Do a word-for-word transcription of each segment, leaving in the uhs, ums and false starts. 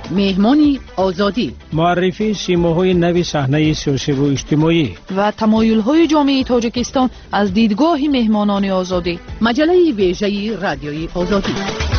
مهمانی آزادی، معرفی سیماهای نوی صحنه سیاسی و اجتماعی و تمایل‌های جامعه تاجیکستان از دیدگاه مهمانان آزادی. مجله ویژه رادیوی آزادی.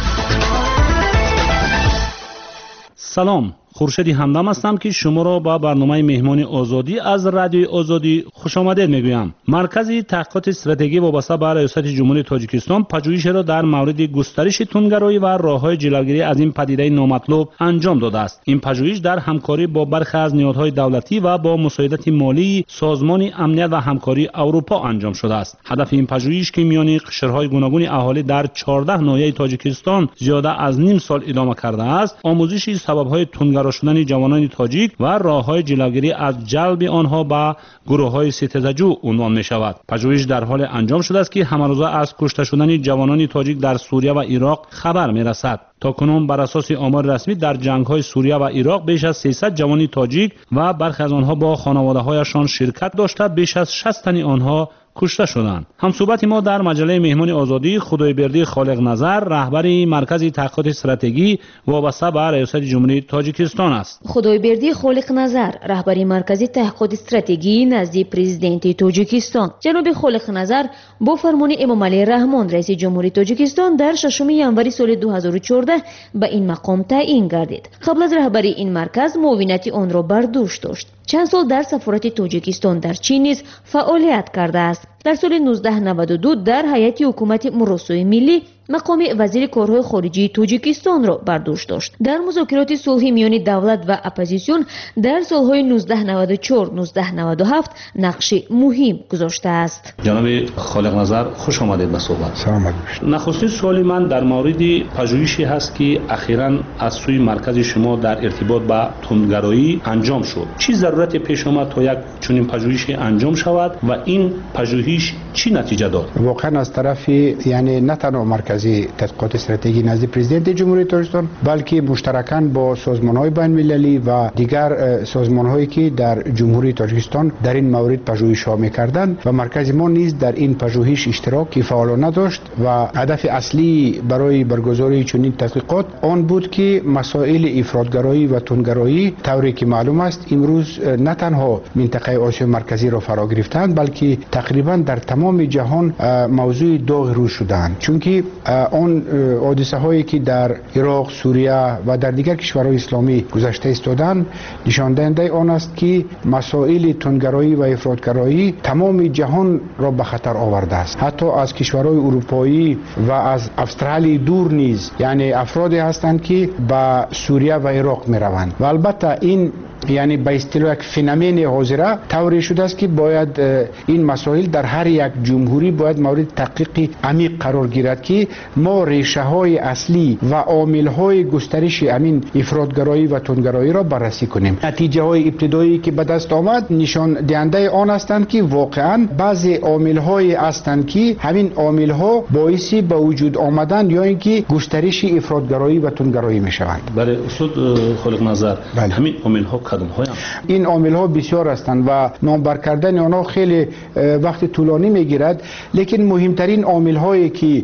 سلام، خورشید همدم هستم که شما را با برنامه مهمانی آزادی از رادیوی آزادی خوش آمدید میگویم. مرکز تحقیقات استراتژی وابسته به ریاست جمهوری تاجیکستان پژوهش را در مورد گسترش تندگرایی و راه‌های جلوگیری از این پدیده نامطلوب انجام داده است. این پژوهش در همکاری با برخی از نهادهای دولتی و با مساعدت مالی سازمان امنیت و همکاری اروپا انجام شده است. هدف این پژوهش که میان قشرهای گوناگون اهالی در چهارده ناحیه تاجیکستان زیاده از نیم سال ادامه کرده است، آموزش سبب‌های تندگرایی شدن جوانان تاجیک و راه‌های جلوگیری از جلب آنها به گروه‌های ستیزجو عنوان می‌شود. پژوهش در حال انجام شده است که همروزه از کشته شدن جوانان تاجیک در سوریه و عراق خبر می‌رسد. تا کنون بر اساس آمار رسمی در جنگ‌های سوریه و عراق بیش از سیصد جوان تاجیک و برخی از آنها با خانواده‌هایشان شرکت داشته بیش از شصت تن آنها کشته شدند. همصحبت ما در مجله مهمانی آزادی خدایبردی خالق نظر، رهبر مرکز تحقیقات استراتژی وابسته به ریاست جمهوری تاجیکستان است. خدایبردی خالق نظر، رهبر مرکز تحقیقات استراتژی نزد پرزیدنت تاجیکستان. جناب خالق نظر با فرمان امام علی رحمان رئیس جمهوری تاجیکستان در ششم ژانویه سال دو هزار و چهارده به این مقام تعیین گردید. قبل از رهبری این مرکز معاونت آن را بر دوش داشت. چند سال در سفارت تاجیکستان در چین نیز فعالیت کرده است. در سال نوزده نود و دو در هیئت حکومت مراسای ملی مقام وزیر کارهای خارجی تاجیکستان را بر دوش داشت. در مذاکرات صلحی میان دولت و اپوزیسیون در سالهای نوزده نود و چهار نوزده نود و هفت نقش مهم گذاشته است. جناب خالق نظر خوش آمدید به صحبت. سلام علیکم. نخستین سوالی من در مورد پژوهشی هست که اخیراً از سوی مرکز شما در ارتباط با تندگرایی انجام شد. چه ضرورت پیش آمد تا یک چنین پژوهشی انجام شود و این پژوهش چی نتیجه داد؟ واقعا از طرف یعنی نه تنها مرکز تحقیقات استراتژی نزد پرزیدنت جمهوری تاجیکستان بلکه مشترکاً با سازمان‌های بین‌المللی و دیگر سازمان‌هایی که در جمهوری تاجیکستان در این مورد پژوهش‌ها می‌کردند و مرکز ما نیز در این پژوهش اشتراکی فعالانه داشت و هدف اصلی برای برگزاری چنین تحقیقات آن بود که مسائل افراطگرایی و تندگرایی طوری که معلوم است امروز نه تنها منطقه آسیا مرکزی را فرا گرفتند بلکه تقریباً در تمام جهان موضوع داغ رو شدند، چون که آن حادثه هایی که در عراق، سوریه و در دیگر کشورهای اسلامی گذشته ایستادند نشان دهنده آن است که مسائل تندگرایی و افراطگرایی تمام جهان را به خطر آورده است. حتی از کشورهای اروپایی و از استرالیا دور نیز یعنی افرادی هستند که به سوریه و عراق می روند و البته این یعنی به اصطلاح یک فنومن حاضره طوری شده است که باید این مسائل در هر یک جمهوری باید مورد تحقیق عمیق قرار گیرد که ما ریشه های اصلی و عامل های گسترش همین افراطگرایی و تندگرایی را بررسی کنیم. نتیجه های ابتدایی که به دست آمد نشان دهنده آن هستند که واقعا بعضی عامل های هستند که همین عامل ها باعث به وجود آمدن یا اینکه گسترش افراطگرایی و تندگرایی می شوند. برای استاد خالق نظر بله. همین عامل ها کدام های این عامل ها بسیار هستند و نامبر کردن آنها خیلی وقت طولانی میگیرد، لیکن مهمترین عامل هایی که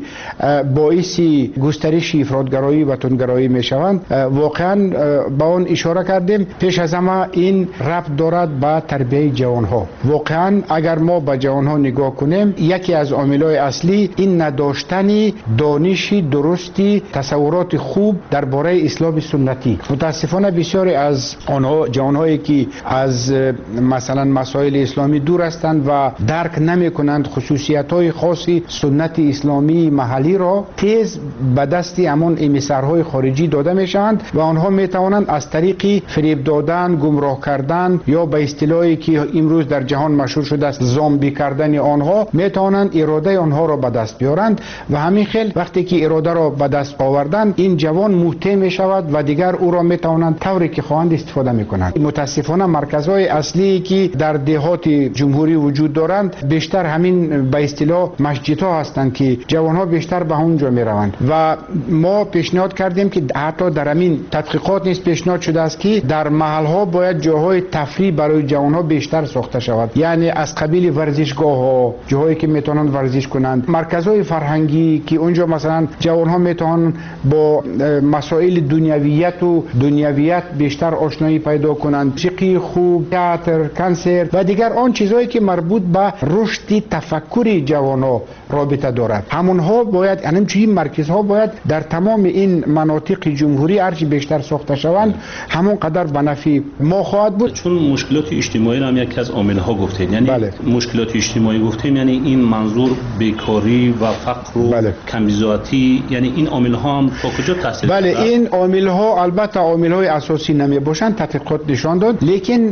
باعث گسترش افراطگرایی و تندگرایی می شوند واقعا با آن اشاره کردیم. پیش از همه این ربط دارد به تربیت جوان ها. واقعا اگر ما به جوان ها نگاه کنیم یکی از عامل های اصلی این نداشتن دانش درستی تصورات خوب درباره اسلام سنتی. متاسفانه بسیاری از آنها جوانهایی که از مثلا مسائل اسلامی دور هستند و درک نمی کنند خصوصیت‌های خاصی سنت اسلامی محلی را تیز به دست همون امیسرهای خارجی داده میشند و آنها می توانند از طریق فریب دادن، گمراه کردن یا به اصطلاحی که امروز در جهان مشهور شده است زامبی کردن آنها می توانند اراده آنها را به دست بیارند و همین خیل وقتی که اراده را به دست آوردن این جوان محتم می شود و دیگر او را می توانند طوری که خواهند استفاده می کنند. کنند. متاسفانه مرکزهای اصلی که در دهات جمهوری وجود دارند بیشتر همین به اصطلاح مسجدها هستند که جوانها بیشتر به اونجا می روند و ما پیشنهاد کردیم که حتی در همین تحقیقات نیز پیشنهاد شده است که در محلها باید جاهای تفریح برای جوانها بیشتر ساخته شود، یعنی از قبیل ورزشگاه ها، جاهایی که میتونن ورزش کنند، مرکزهای فرهنگی که اونجا مثلا جوانها میتونن با مسائل دنیویت و دنیویت بیشتر آشنایی پیدا کنند، موسیقی خوب، تئاتر، کنسرت و دیگر آن چیزهایی که مربوط به رشد تفکر جوانها رابطه دارد. همونها باید همچنین مرکزها باید در تمام این مناطق جمهوری هرچی بیشتر ساخته شوند همون قدر به نفع ما خواهد بود. چون مشکلات اجتماعی را هم یکی از عامل‌ها گفتید، یعنی بله. مشکلات اجتماعی گفتیم یعنی این منظور بیکاری و فقر و بله. کمبزاعتی، یعنی این عامل‌ها هم تا کجا تاثیر بله دارد؟ این عامل‌ها البته عامل‌های اساسی نمی باشند، تحقیقات نشان داد، لیکن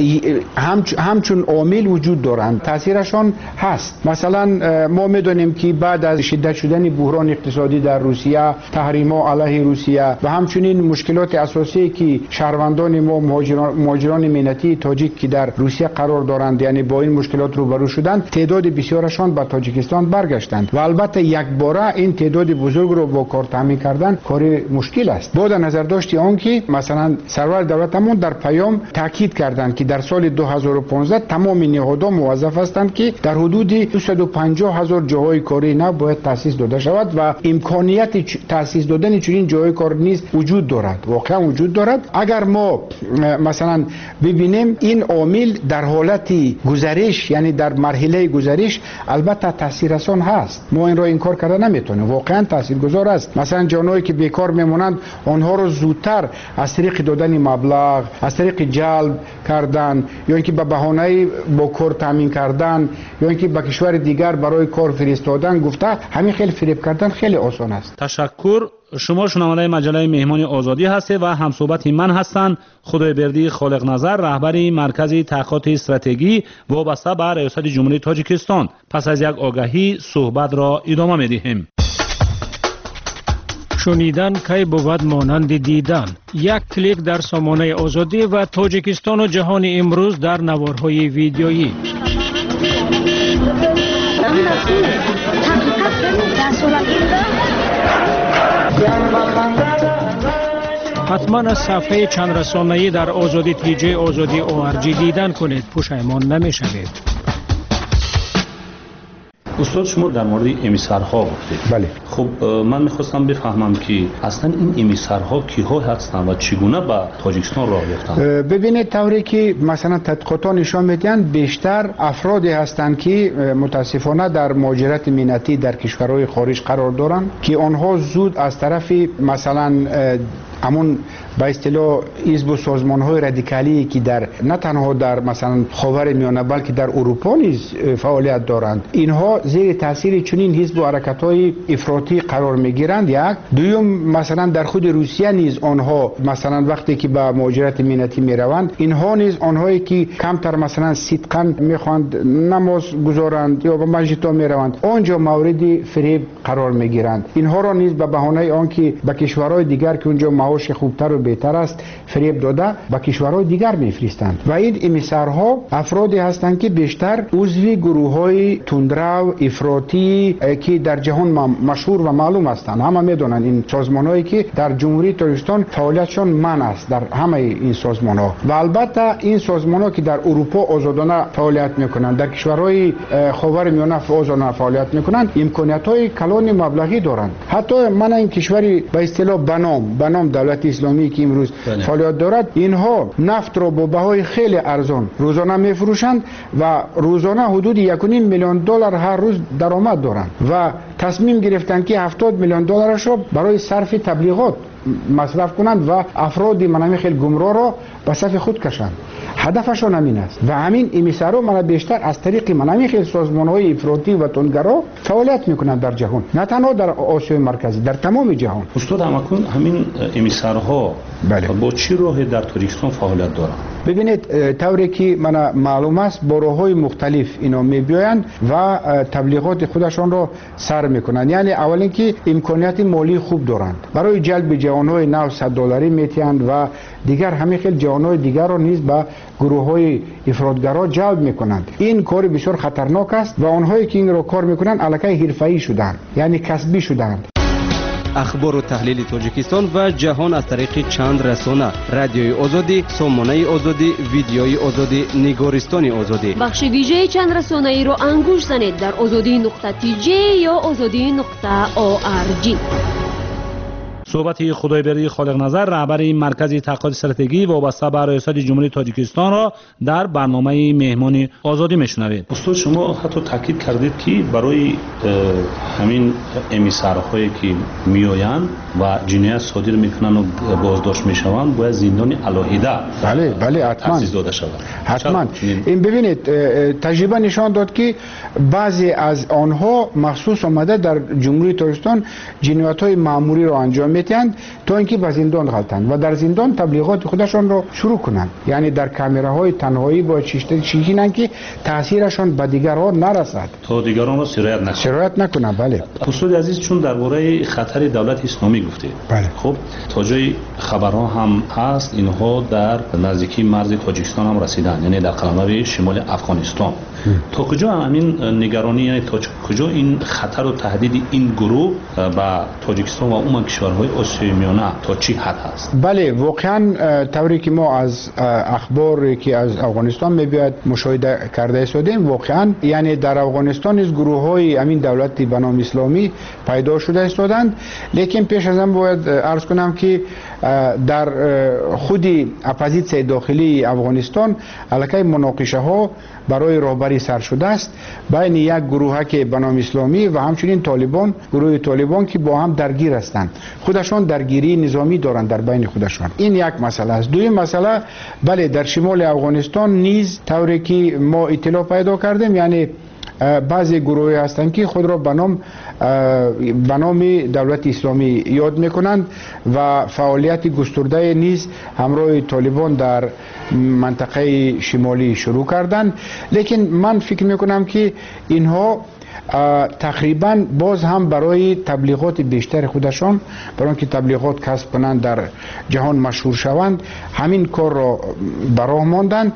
هم همچون عامل وجود دارند، تاثیرشان هست. مثلا ما می‌دونیم که بعد از شدت شدن بحران اقتصادی در روسیه، تحریم‌ها علیه روسیه و همچنین مشکلات اساسی که شهروندان ما مهاجران مهاجران ملتی تاجیک که در روسیه قرار دارند یعنی با این مشکلات روبرو شدند، تعداد بسیارشان به تاجیکستان برگشتند و البته یک باره این تعداد بزرگ رو با کار تامین کردن کار مشکل است. با در نظر داشتی آن که مثلا سرور دولتمون در پیام تاکید کردند که در سال دو هزار و پانزده تمام نهادها موظف هستند که در حدود دویست و پنجاه هزار جاهای کاری نو باید تاسیس داده شود و امکانیت تاسیس دادن چنین جاهای کار نیز وجود دارد، واقعا وجود دارد. اگر ما مثلا ببینیم این عامل در حالت گذرش یعنی در مرحله گذرش البته تاثیررسان هست، ما این را انکار کردن نمیتونیم، واقعا تاثیرگذار است. مثلا جانایی که بیکار میمونند آنها رو زودتر از طریق دادن مبلغ، از طریق جلب کردن یا اینکه به بهانه با کار تامین کردن یا اینکه به کشور دیگر برای کار فرستادن گفته، همین خیلی فریب کردن خیلی آسان است. تشکر. شما شنونده مجله مهمان آزادی هستید و همصحبت من هستند خدایبردی خالق نظر، رهبر مرکز تحقیقات استراتژی وابسته به ریاست جمهوری تاجیکستان. پس از یک آگهی صحبت را ادامه می‌دهیم. شنیدن کی بود مانند دیدن. یک کلیک در سامانه آزادی و تاجیکستان و جهان امروز در نوارهای ویدیویی. حتما از صفحه چند رسانه‌ای در آزادی تی جی آزادی او آر جی دیدن کنید، پشیمان نمی‌شوید. استاد شما در مورد امیسرها گفتید. بله. خب من میخواستم بفهمم که اصلا این امیسرها کیها هستند و چگونه به تاجیکستان راه یافتند؟ ببینید طوری که مثلا تحقیقات نشان میدن بیشتر افرادی هستند که متاسفانه در مهاجرت ملتی در کشورهای خارج قرار دارند که آنها زود از طرف مثلا همون به اصطلاح حزب و سازمان‌های رادیکالی که در نه تنها در مثلا خاورمیانه بلکه در اروپا نیز فعالیت دارند، اینها زیر تاثیر چنین حزب و حرکت‌های افراطی قرار می‌گیرند. یک دوم مثلا در خود روسیه نیز آنها مثلا وقتی که به مهاجرت ملتی می‌روند، اینها نیز آنهایی که کمتر مثلا صدقاً می‌خواند نماز گذارند یا به مسجدها می‌روند، آنجا مورد فریب قرار می‌گیرند. اینها را نیز به بهانه آنکه به کشورهای دیگر که اونجا معاش خوبتر و بهتر است فریب داده به کشورهای دیگر میفرستند و این امیسرها افرادی هستند که بیشتر عضو گروه‌های تندرو افراطی که در جهان مشهور و معلوم هستند. همه میدونن این سازمان‌هایی که در جمهوری تاجیکستان فعالیتشون منع است در همه این سازمان‌ها و البته این سازمان‌ها که در اروپا آزادانه فعالیت میکنند، در کشورهای خاورمیانه آزادانه فعالیت میکنند، امکانیت‌های کلان مبلغی دارند. حتی من این کشوری به اصطلاح بنام بنام دولت اسلامی که امروز فعالیت دارد، اینها نفت را با بهای خیلی ارزان روزانه میفروشند و روزانه حدود یک و نیم میلیون دلار هر روز درآمد دارند و تصمیم گرفتند که هفتاد میلیون دلارش را برای صرف تبلیغات مصرف کنند و افراد منامی خیلی گمراه را به صف خود کشند. هدفشون همین است و همین امیسرها من بیشتر از طریق منامی خیلی سازمان‌های افراطی و تندگرا فعالیت میکنند در جهان، نه تنها در آسیای مرکزی، در تمام جهان. استاد همکنون همین امیسرها بله. با چی راهی در تاجیکستان فعالیت دارند؟ ببینید طوری که من معلوم است با راه‌های مختلف اینا میبیایند و تبلیغات خودشان را سر میکنند. یعنی اول اینکه امکانیت مالی خوب دارند، برای جلب جوانهای نو صد دلاری میتیند و دیگر همه خیلی جوانای دیگر رو نیز به گروه های افراطگرا جلب میکنند. این کار بسیار خطرناک است و آنهایی که این رو کار میکنند الکی حرفه‌ای شدند، یعنی کسبی شدند. اخبار و تحلیل تاجیکستان و جهان از طریق چند رسانه: رادیوی آزادی، سامانه آزادی، ویدیوی آزادی، نگارستان آزادی. بخش ویژه چند رسانه ای را انگوش زنید در آزادی نقطه تی جی یا آزادی نقطه او آر جی. صحبت خدایبری خالق نظر، رهبر این مرکز تحقیقات استراتژی وابسته به ریاست جمهوری تاجیکستان را در برنامه مهمان آزادی میشنوید. استاد شما حتی تاکید کردید که برای همین امیسرهایی که میآیند و جنایت صادر میکنند و بازداشت میشوند باید زندان علاهیده بله بله حتما تأسیس داده شود. حتما این ببینید تجربه نشان داد که بعضی از آنها مخصوص آمده در جمهوری تاجیکستان جنایت‌های مأموری را انجام میدهند تا اینکه به زندان غلطند و در زندان تبلیغات خودشان را شروع کنند، یعنی در کامراهای تنهایی با چشته چیزینند که تاثیرشان به دیگران نرسد، تا دیگران را سرایت نکنند سرایت نکنند. بله استاد عزیز، چون درباره خطر دولت اسلامی گفتید، بله خب تا جای خبرها هم هست اینها در نزدیکی مرز تاجیکستان هم رسیدند، یعنی در قلمرو شمال افغانستان. تا کجا همین نگرانی، یعنی تا کجا این خطر و تهدید این گروه به تاجیکستان و عموم کشورهای آسیای میانه تا چی حد هست؟ بله واقعا طوری که ما از اخباری که از افغانستان میباید مشاهده کرده استادیم، واقعا یعنی در افغانستان از گروه های امین دولتی به نام اسلامی پیدا شده استادند. لیکن پیش از آن باید عرض کنم که در خودی اپوزیسیون داخلی افغانستان الکی مناقشه ها برای رهبری سر شده است بین یک گروه که به نام اسلامی و همچنین طالبان، گروه طالبان که با هم درگیر هستند، خودشان درگیری نظامی دارند در بین خودشان. این یک مسئله است. دوم مسئله، بله در شمال افغانستان نیز طوری که ما اطلاع پیدا کردیم، یعنی بعضی گروهی هستند که خود را به نام به نام دولت اسلامی یاد میکنند و فعالیت گسترده نیز همراه طالبان در منطقه شمالی شروع کردند. لیکن من فکر میکنم که اینها تقریبا باز هم برای تبلیغات بیشتر خودشان، برای اینکه تبلیغات کسب کنند در جهان مشهور شوند، همین کار را براه ماندند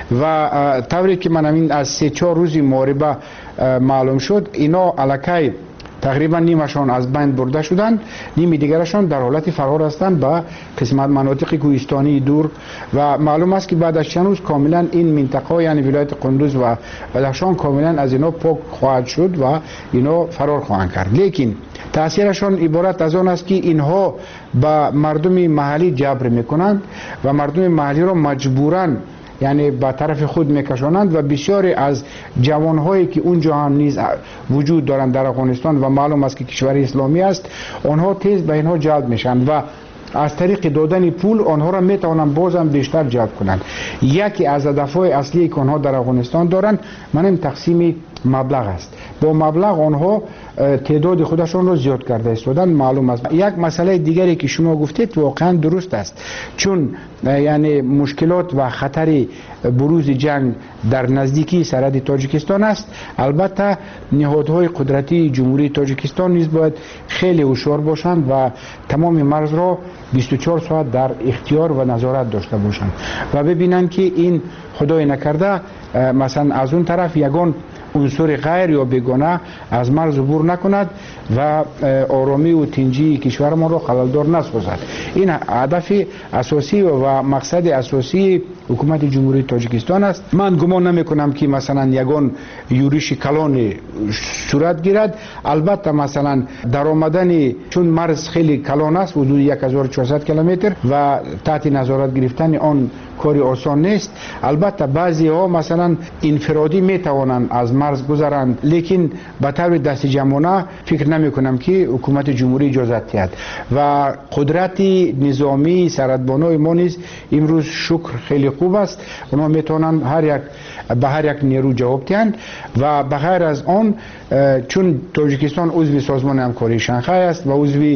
و طوری که من همین از سه چهار روزی محاربه معلوم شد، اینا الکی تقریبا نیمشان از بین برده شدند، نیمی دیگرشان در حالت فرار هستند به قسمت مناطق کوهستانی دور و معلوم است که بعد از چند روز کاملا این منطقه یعنی ولایت قندوز و بدخشان کاملا از اینا پاک خواهد شد و اینا فرار خواهند کرد. لیکن تاثیرشان عبارت از آن است که اینها به مردم محلی جبر میکنند و مردم محلی را مجبوراً یعنی به طرف خود میکشانند و بسیاری از جوانهایی که اونجا هم نیز وجود دارند در افغانستان و معلوم است که کشور اسلامی است، آنها تیز به اینها جلب میشن و از طریق دادن پول آنها را میتوانند بازم بیشتر جلب کنند. یکی از هدفهای اصلی که آنها در افغانستان دارند منم تقسیم مبلغ است. با مبلغ آنها تعداد خودشان را زیاد کرده استادن معلوم است. یک مسئله دیگری که شما گفتید واقعا درست است، چون یعنی مشکلات و خطر بروز جنگ در نزدیکی سرحد تاجیکستان است. البته نهادهای قدرتی جمهوری تاجیکستان نیز باید خیلی هوشیار باشند و تمام مرز را بیست و چهار ساعت در اختیار و نظارت داشته باشند و ببینند که این خدای نکرده مثلا از اون طرف یگان عنصر غیر یا بیگانه از مرز عبور نکند و آرامی و تنجی کشورمان را خللدار نسازد. این هدف اساسی و مقصد اساسی حکومت جمهوری تاجیکستان است. من گمان نمی کنم که مثلا یگان یورش کلان صورت گیرد. البته مثلا در آمدن چون مرز خیلی کلان است، حدود هزار و چهارصد کیلومتر و تحت نظارت گرفتن آن کاری آسان نیست. البته بعضی ها مثلا انفرادی می توانند از مرز گذرند، لیکن به طور دست جمعانه فکر نمی کنم که حکومت جمهوری اجازت دهد و قدرت نظامی سرحدبانای ما نیز امروز شکر خیلی خوب است. اونها می توانند هر یک به هر یک نیرو جواب دهند و به غیر از آن چون تاجیکستان عضو سازمان همکاری شانگهای است و عضو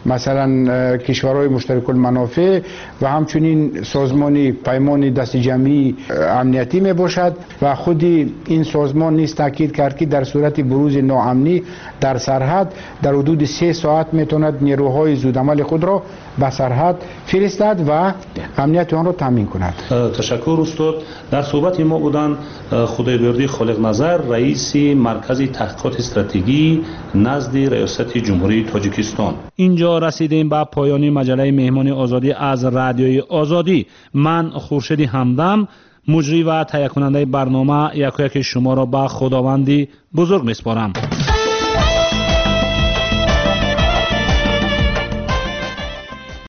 مثلا کشورهای مشترک المنافع و همچنین سازمان پیمان دست جمعی امنیتی می باشد و خود این سازمان نیز تاکید کرد که در صورت بروز ناامنی در سرحد در حدود سه ساعت می تواند نیروهای زودعمل خود را به سرحد فرستد و امنیت آن را تامین کند. تشکر استاد. در صحبت ما بودن خدایبردی خالق نظر، رئیس مرکز تحقیقات استراتژی نزد ریاست جمهوری تاجیکستان. اینجا رسیدیم به پایان مجله مهمان آزادی از رادیوی آزادی. من خورشید همدم، مجری و تهیه کننده برنامه، یک یک شما را به خداوندی بزرگ میسپارم.